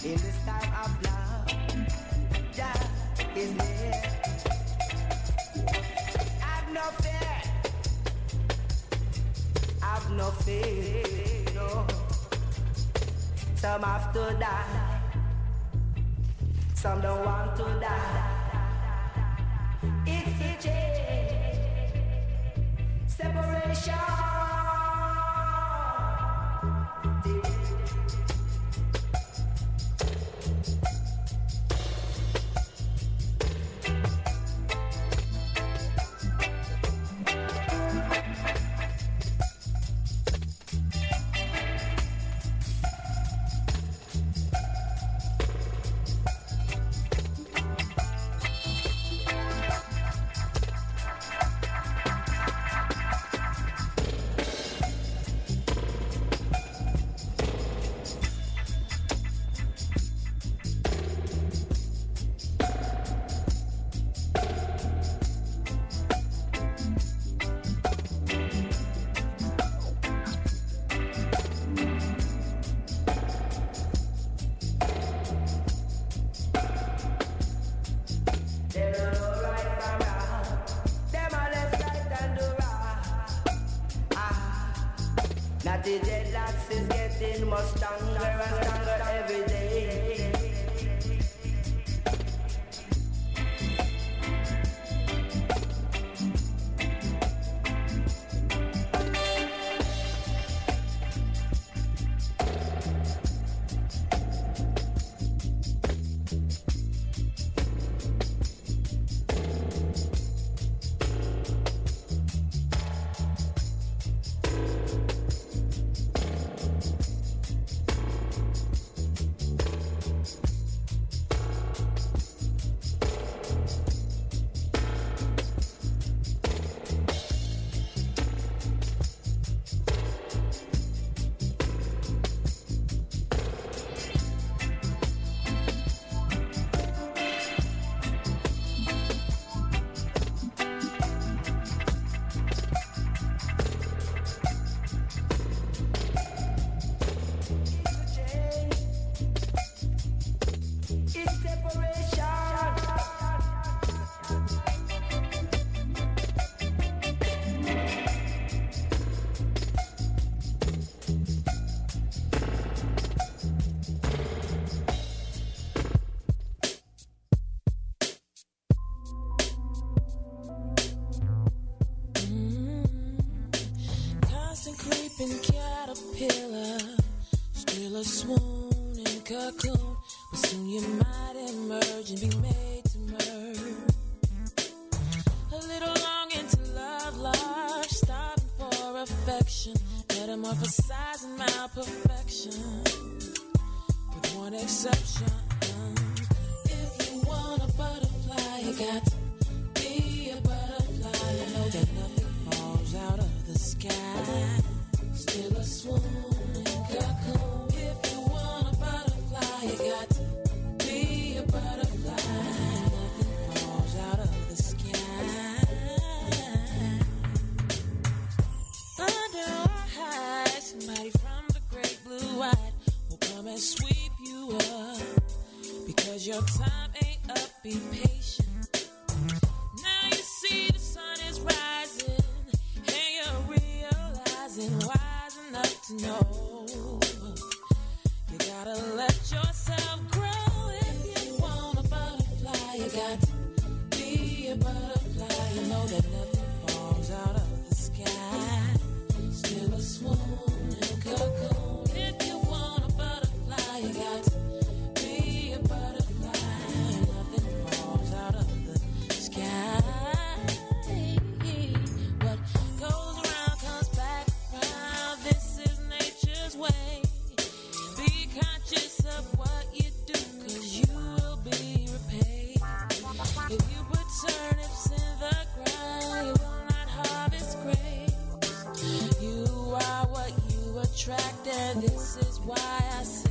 In this time of love, Jah is there. Have no fear, have no fear, no. Some have to die, some don't want to die. It's a change, separation. The deadlocks is getting more stronger and stronger every day. Caterpillar, still a swooning cocoon, but soon you might emerge and be made to merge. A little longing to love large, starving for affection, metamorphosizing malperfection, with one exception. If you want a butterfly, you got to be a butterfly. You know that nothing falls out of the sky. Still a swooning cocoon. If you want a butterfly, you got to be a butterfly. Nothing falls out of the sky. Under our eyes, somebody from the great blue eye will come and sweep you up. Because your time ain't up, be patient. Now you see the sun is rising, and you're realizing why. Enough to know you gotta let yourself grow. If you want a butterfly, you got to be a butterfly. You know that nothing falls out of the sky. Still a swooning cocoon. If you want a butterfly, you got to be a butterfly. Nothing falls out of the sky. What goes around comes back around. This is nature's way. Be conscious of what you do, 'cause you will be repaid. If you put turnips in the ground, you will not harvest grapes. You are what you attract, and this is why I say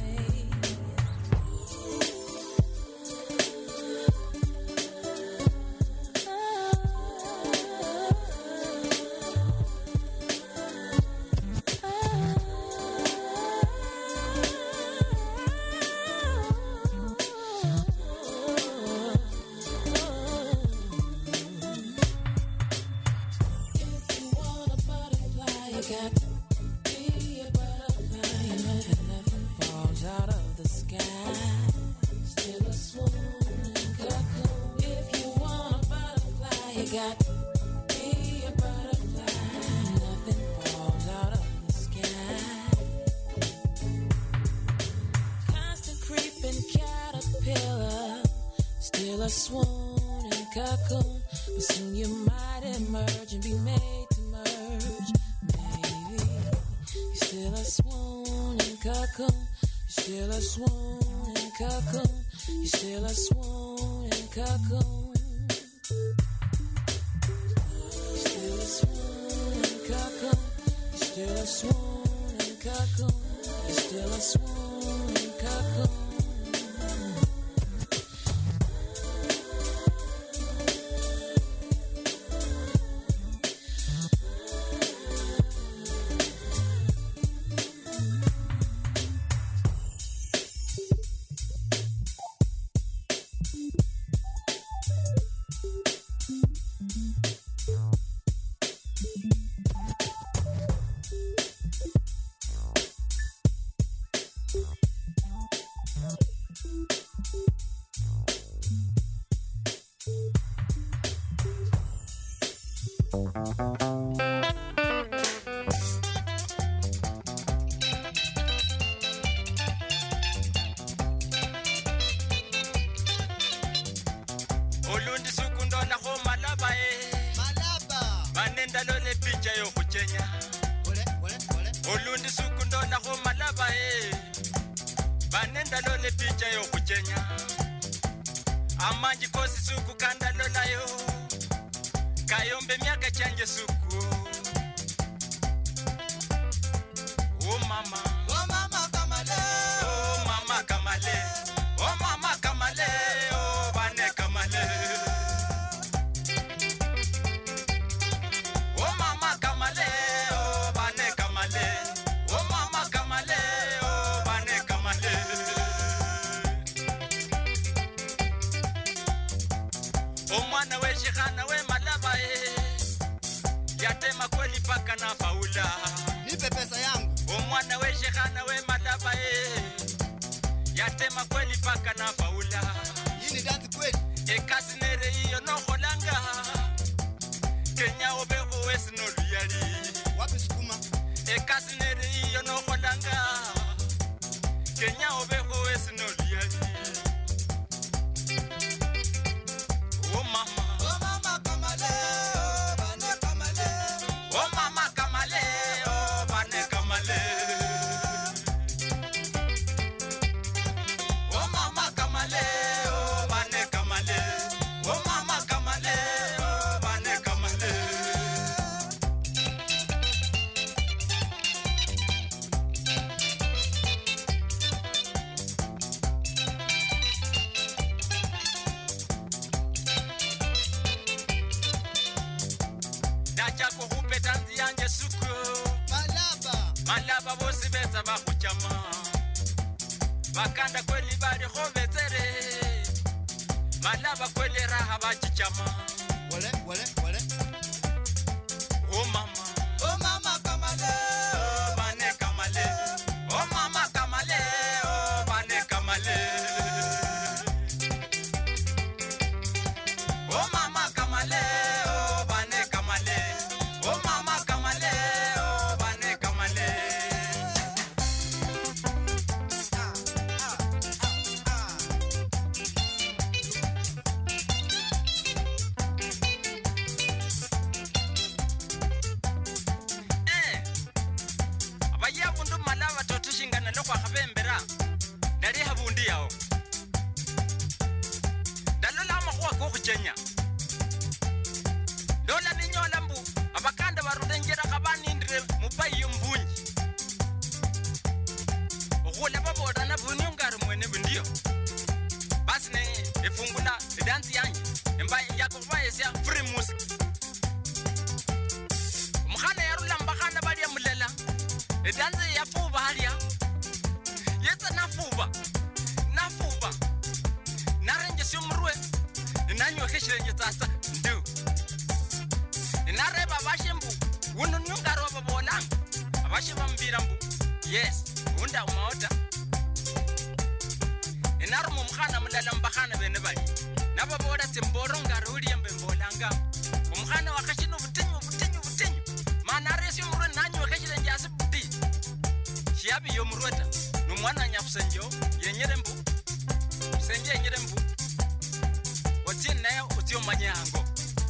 got to be a butterfly and nothing falls out of the sky. Still a swooning cocoon. If you want a butterfly, you got to be a butterfly and nothing falls out of the sky. Constant creeping caterpillar, still a swooning cocoon. But soon you might emerge and be made to merge. Maybe you're still a swooning cocoon. You're still a swooning cocoon. You're still a swooning cocoon. You're still a swooning cocoon. You're still a swooning cocoon. You're still a swooning cocoon. Inareba bashembu, wunu nyunga roba bolang. abashiba mbirambu yes unda umaota enarumu mkhana mulala mbakhana bene bali nababola temboronga ruli yambe mbolanga umkhana wakashino butinyu mana resi umurwe nanyu wakashira njasi buti shiabi yo murweta numwana nyafusenjo yenyerembu senje yenyerembu otien nayo otio manyango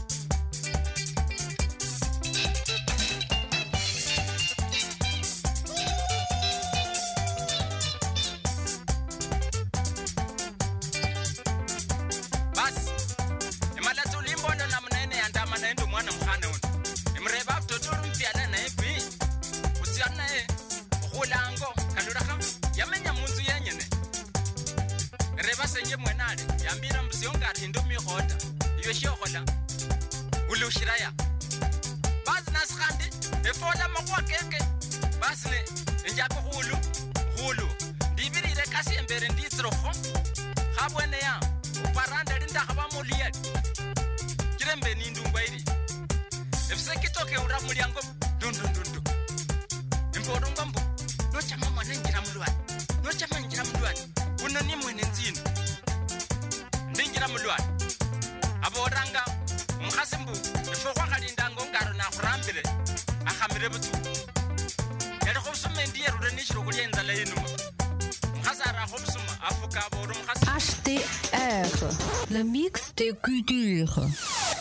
yambira msiyonga hindu mihoda yoshohola ulushiraya basi naskhandi efola makwa keke basi ne njako hulu ndibirire kasi embere nditsroho khabwene ya uparanda linda khabamuliyali kirembe nindungwairi efsekitoke ura mulyango dundundundu impodunga mbu nochama mwana ngira mulwani uno ni mwene nzino ndingira mulwani aboranga umkhasimbu ifokwa khalindango ngaro na khurambire akhamire butu yali khosuma ndiyerure nishiro kulienza la yinuma mkhasara khosuma afuka boru mkhasi HTR, le mix des cultures.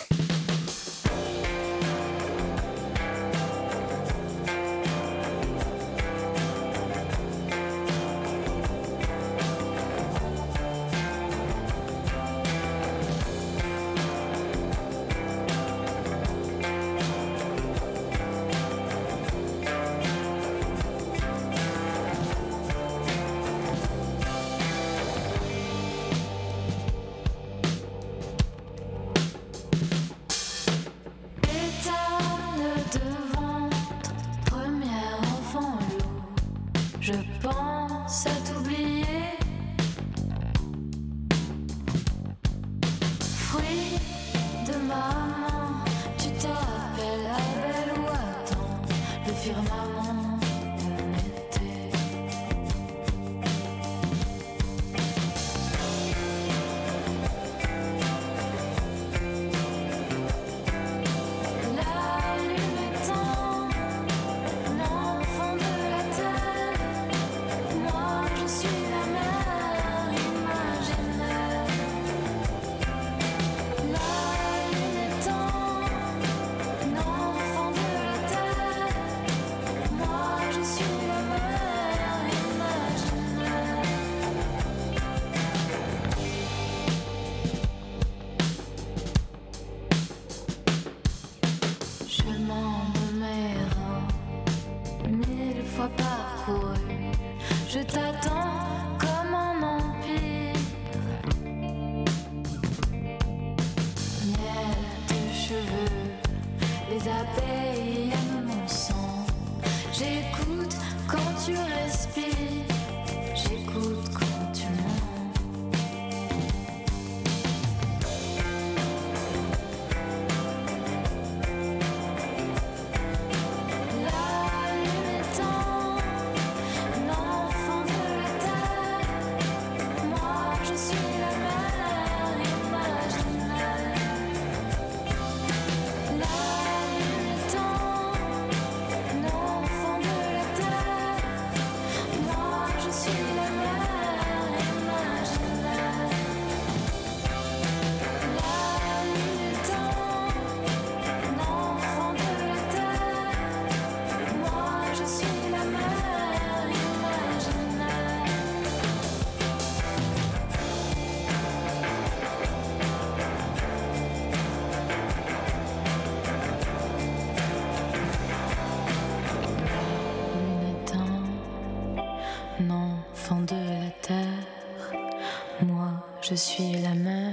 Je suis la mer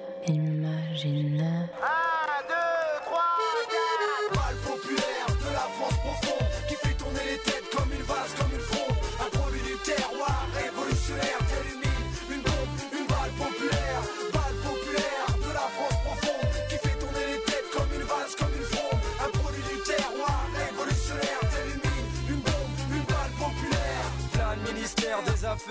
imaginaire. 1, 2, 3, 4. Balle populaire de la France profonde qui fait tourner les têtes comme une vase, comme une fronde. Un produit du terroir révolutionnaire, t'illumine une bombe, une balle populaire. Balle populaire de la France profonde qui fait tourner les têtes comme une vase, comme une fronde. Un produit du terroir révolutionnaire, t'illumine une bombe.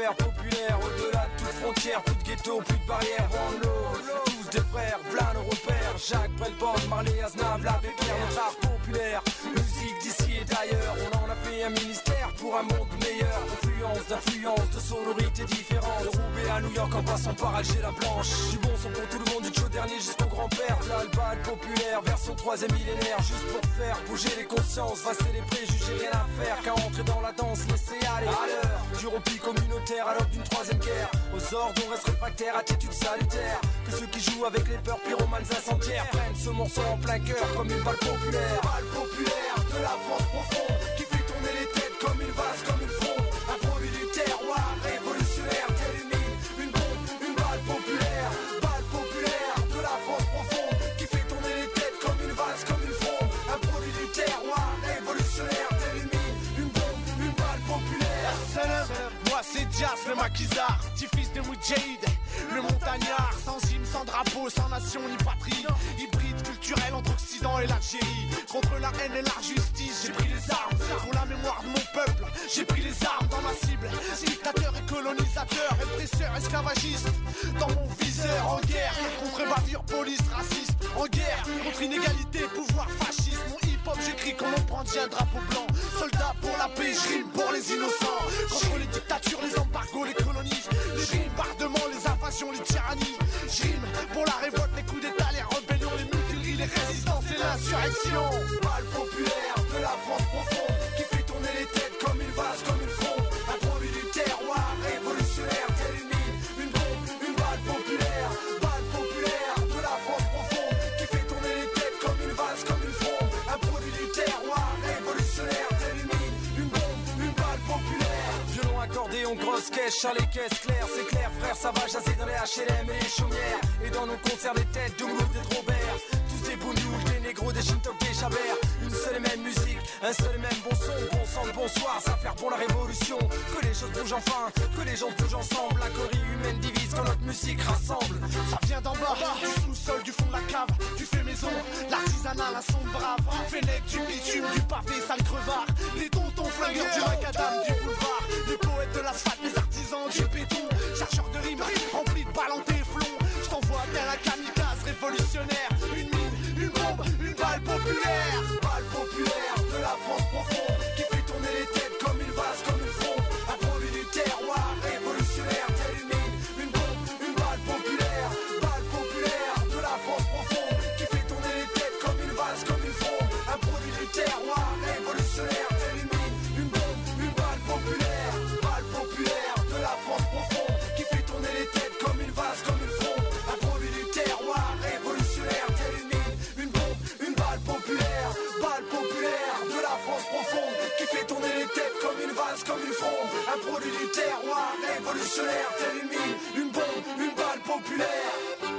affaire populaire. Au-delà de toute frontière, plus de ghetto, plus de barrières. One love, tous des frères, v'là nos repères. Jacques, Brelborn, Marley, Aznavour, la Pierre, notre art populaire. Musique d'ici et d'ailleurs, on en a fait un ministère pour un monde meilleur. D'influence, de sonorité différente. De Roubaix à New York en passant par Alger la Blanche. Du bon son pour tout le monde, du Joe dernier jusqu'au grand-père. Là le bal populaire, version 3e millénaire. Juste pour faire bouger les consciences, vasser les préjugés, rien à faire qu'à entrer dans la danse, laisser aller. À l'heure du repli communautaire à l'aube d'une 3e guerre. Aux ordres on reste réfractaire, attitude salutaire. Que ceux qui jouent avec les peurs pyromanes incendiaires prennent ce morceau en plein cœur comme une balle populaire. Balle populaire de la France profonde qui fait tourner les têtes comme une vase, comme une fronde. Un produit du terroir révolutionnaire, telle une mine, une bombe, une balle populaire. Balle populaire de la France profonde qui fait tourner les têtes comme une vase, comme une fronde. Un produit du terroir révolutionnaire, telle une mine, une bombe, une balle populaire. Moi c'est Dias le maquisard, petit fils de Moudjahid, le montagnard, sans hymne, sans drapeau, sans nation ni patrie. Hybride culturel entre Occident et l'Algérie. Contre la haine et l'injustice, j'ai pris les armes. Pour la mémoire de mon peuple, j'ai pris les armes dans ma cible. Dictateur et colonisateur, répresseur, esclavagiste. Dans mon viseur, en guerre contre bavure, police, raciste. En guerre contre inégalité, pouvoir fasciste. Mon hip-hop, j'écris comme on brandit un drapeau blanc. Soldat pour la paix, je rime pour les innocents. Contre les dictatures, les embargos, les colonies. Les bombardements, les invasions, les tyrannies. Je rime pour la révolte, les coups d'état, les rébellions, les mutineries, les résistances et l'insurrection. Balle populaire de la France profonde qui fait tourner les têtes comme une vase, comme une fronde. Un produit du terroir révolutionnaire, telle une mine, une bombe, une balle populaire. Balle populaire de la France profonde qui fait tourner les têtes comme une vase, comme une fronde. Un produit du terroir révolutionnaire, telle une mine, une bombe, une balle populaire. Violon, accordéon, grosse caisse, chalet, caisse claire, c'est clair, frère, ça va chasser dans les HLM et les chaumières. Et dans nos concerts, des têtes de Mouloud, des Robert. Tous des bougnoules, des négros, des chintok, des chabert. Une seule et même musique, un seul et même bon son. Bon sang, bonsoir, ça faire pour la révolution. Que les choses bougent enfin, que les gens bougent ensemble. La corie humaine divise quand notre musique rassemble. Ça vient d'en bas, du sous-sol, du fond de la cave, du fait maison, l'artisanat, la sonde brave. Fennec, du bitume, du pavé, sale crevard. Les tontons flingueurs, du macadam, du boulevard. Les poètes de l'asphalte, les artisans, du béton. Chercheurs de rimes, remplis de balles en téflon. Je t'envoie tel un kamikaze révolutionnaire. Une mine, une bombe, une balle populaire. Balle populaire de la France profonde qui fait tourner les têtes comme une vase, comme une fronde. Un produit du terroir révolutionnaire, telle une mine, une bombe, une balle populaire. Balle populaire de la France profonde qui fait tourner les têtes comme une vase, comme une fronde. Un produit du terroir révolutionnaire, telle une mine, une bombe, une balle populaire. Balle populaire de la France profonde qui fait tourner les têtes comme une vase, comme une fronde. Un produit du terroir révolutionnaire, telle une mine, une bombe, une balle populaire. Balle populaire de la France profonde qui fait tourner les têtes comme une vase, comme une fronde. Un produit du terroir révolutionnaire, telle une mine, une bombe, une balle populaire.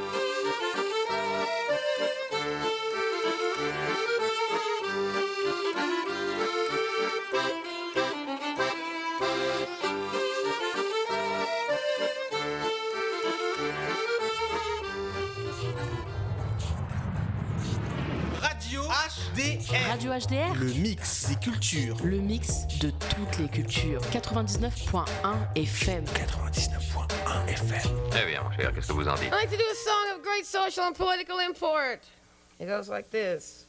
Radio HDR. Radio HDR, Le mix des cultures. le mix de toutes les cultures. 99.1 FM. 99.1 FM. Eh bien, mon cher, qu'est-ce que vous en dites? I like to do a song of great social and political import. It goes like this.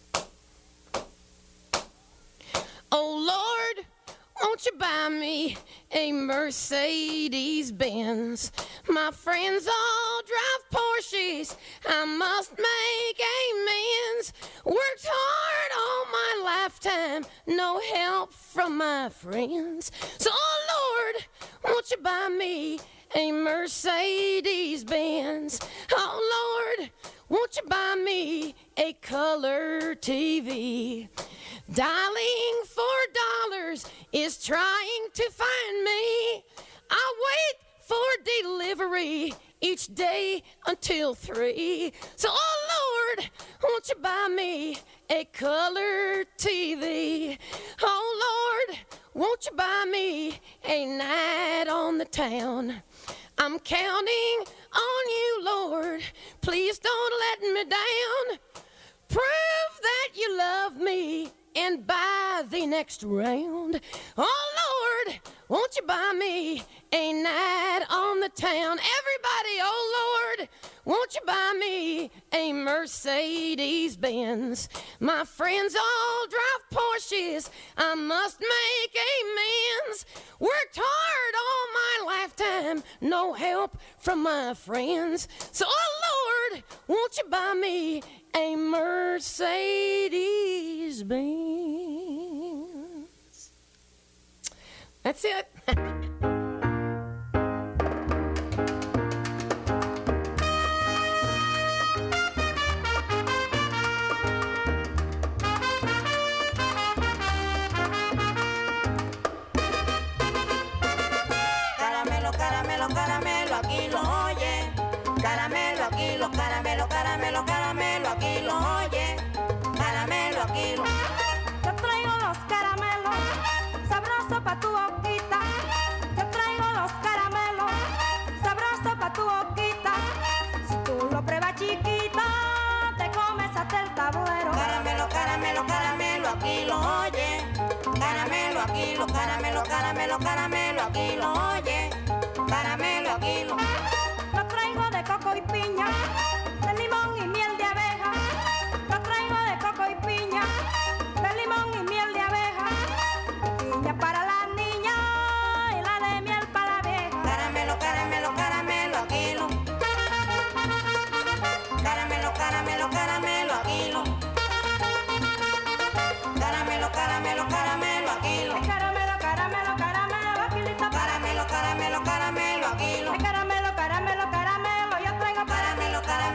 Oh Lord, won't you buy me a Mercedes-Benz? My friends all drive Porsches, I must make amends. Worked hard all my lifetime, no help from my friends. So oh Lord, won't you buy me a Mercedes-Benz? Oh Lord, won't you buy me a color TV? Dialing $4 is trying to find me. I wait for delivery each day until 3. So, oh Lord, won't you buy me a color TV? Oh Lord, won't you buy me a night on the town? I'm counting on you, Lord. Please don't let me down. Prove that you love me and buy the next round. Oh Lord, won't you buy me a night on the town? Everybody, oh Lord, won't you buy me a Mercedes Benz? My friends all drive Porsches, I must make amends. Worked hard all my lifetime, no help from my friends. So, oh Lord, won't you buy me a Mercedes Benz? That's it. Caramelo, aquí lo oye. Caramelo, aquí lo, caramelo, caramelo, caramelo, aquí lo oye. Caramelo, aquí lo. Yo traigo los caramelos, sabroso pa' tu boquita. Yo traigo los caramelos, sabroso pa' tu boquita. Si tú lo pruebas chiquita, te comes hasta el tablero. Caramelo, caramelo, caramelo, aquí lo oye. Caramelo, aquí lo, caramelo, caramelo, caramelo, aquí lo oye. Caramelo, aquí lo. Lo traigo de coco y piña, de limón y miel de abeja. Lo traigo de coco y piña, de limón y miel de abeja. Piña para la niña y la de miel para la vieja. Caramelo, caramelo, caramelo, aquí lo. Caramelo, caramelo, caramelo, aquí lo. Caramelo, caramelo, caramelo, aquí lo. Caramelo, caramelo, caramelo, aquí listo. Caramelo, caramelo, caramelo, aquí lo. Caramelo, caramelo, caramelo, yo traigo caramelo, caramelo.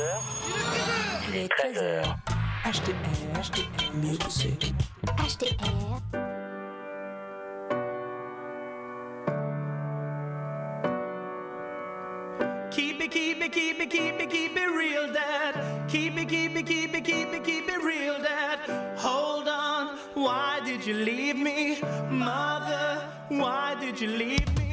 Il est 13h. HTR Music. HTR. Keep it real, Dad. Keep it real, Dad. Hold on, why did you leave me? Mother, why did you leave me?